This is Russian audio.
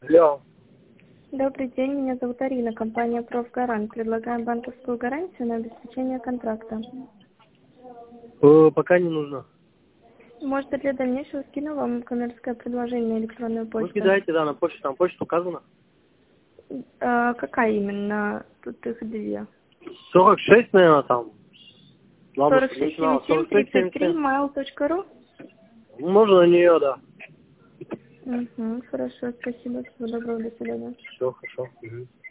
Алло. Добрый день, меня зовут Арина, компания «Профгарант». Предлагаем банковскую гарантию на обеспечение контракта. Пока не нужно. Может, для дальнейшего скину вам коммерческое предложение на электронную Вы почту. кидаете, да, на почту, там почта указана. Какая именно? Тут их две. 46, наверное, там. Ладно, чтобы начинала. 467733 46-77. mail.ru. Можно на нее, да. Угу, хорошо, спасибо, всего доброго, до свидания. Все, хорошо. Угу.